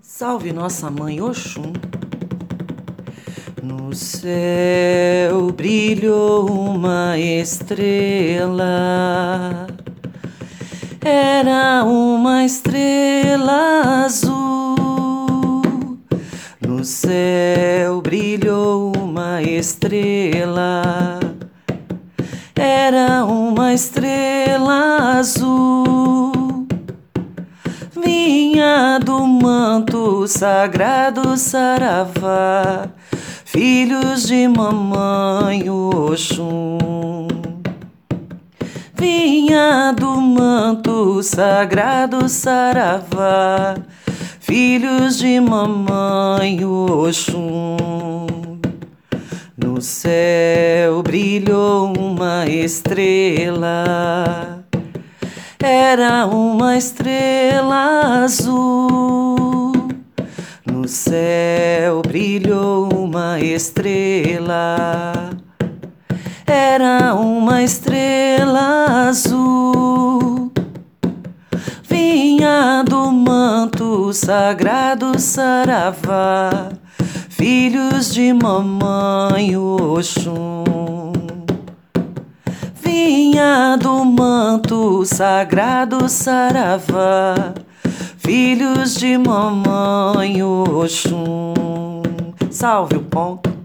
Salve nossa mãe Oxum. No céu brilhou uma estrela, era uma estrela azul. No céu brilhou uma estrela, era uma estrela azul. Vinha do manto sagrado Saravá, filhos de mamãe Oxum. Vinha do manto sagrado Saravá, filhos de mamãe Oxum. No céu brilhou uma estrela, era uma estrela azul. No céu brilhou uma estrela, era uma estrela azul. Vinha do manto sagrado Saravá, filhos de mamãe Oxum. Vinha do manto sagrado Saravá, filhos de mamãe Oxum. Salve o ponto.